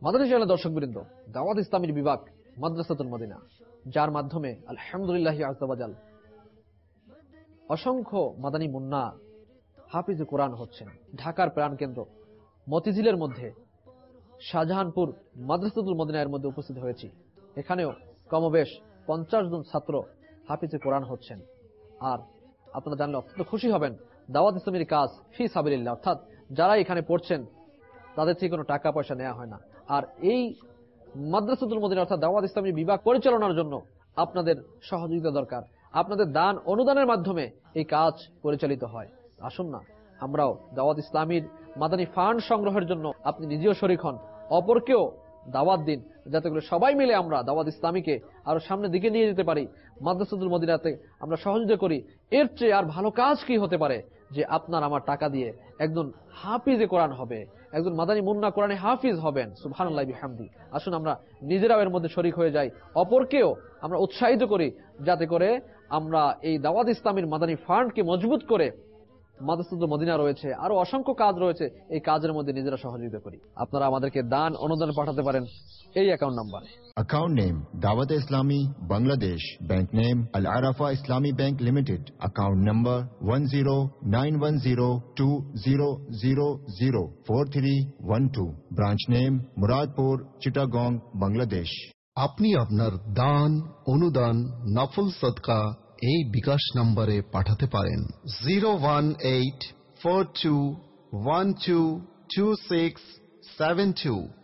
মাদানী চ্যানেলের দর্শকবৃন্দ, দাওয়াত ইসলামীর বিভাগ মাদ্রাসাতুল মদিনা, যার মাধ্যমে আলহামদুলিল্লাহ আযজা ওয়া জাল অসংখ্য মাদানী মুন্না হাফিজে কোরআন হচ্ছেন। ঢাকার প্রাণকেন্দ্র মতিঝিলের মধ্যে শাহজাহানপুর মাদ্রাসাতুল মদিনার মধ্যে উপস্থিত হয়েছি। এখানেও কমবেশ 50 জন ছাত্র হাফিজে কোরআন হচ্ছেন। আর আপনারা জানলে অত্যন্ত খুশি হবেন, দাওয়াত ইসলামীর কাজ ফি সাবিলিল্লাহ, অর্থাৎ যারা এখানে পড়ছেন তাদের থেকে কোনো টাকা পয়সা নেওয়া হয় না। আর এই মাদ্রাসাতুল মদিনা অর্থাৎ দাওয়াত ইসলামী বিভাগ পরিচালনার জন্য আপনাদের সহযোগিতা দরকার। আপনাদের দান অনুদানের মাধ্যমে এই কাজ পরিচালিত হয়। আসুন না আমরাও দাওয়াত ইসলামীর মাদানী ফান্ড সংগ্রহের জন্য আপনি নিজেও শরীক হন, অপরকেও দাওয়াত দিন, যাতে করে সবাই মিলে আমরা দাওয়াত ইসলামীকে আরো সামনের দিকে নিয়ে যেতে পারি। মাদ্রাসাতুল মদিনাতে আমরা সহযোগিতা করি। এর চেয়ে আর ভালো কাজ কি হতে পারে যে আপনার আমার টাকা দিয়ে একজন হাফিজে কোরআন হবে, একজন মাদানী মুন্না কোরআনে হাফিজ হবেন। সুবহানাল্লাহি বিহামদি। আসুন আমরা নিজেরাও এর মধ্যে শরীক হয়ে যাই, অপরকেও আমরা উৎসাহিত করি, যাতে করে আমরা এই দাওয়াত ইসলামীর মাদানী ফান্ডকে মজবুত করে মাদ্রাসাতুল মদিনা রয়েছে, আরো অসংখ্য কাজ রয়েছে, এই কাজের মধ্যে নিজেরা সহযোগিতা করি। আপনারা আমাদেরকে দান অনুদান পাঠাতে পারেন এই অ্যাকাউন্ট নাম্বারে। Account name Dawat Islami Bangladesh. Bank name Al Arafa Islami Bank Limited. Account number 10910200004312. Branch name Muradpur, Chittagong, Bangladesh. আপনি আপনার দান অনুদান নফল সদকা এই বিকাশ নম্বরে পাঠাতে পারেন 01842122672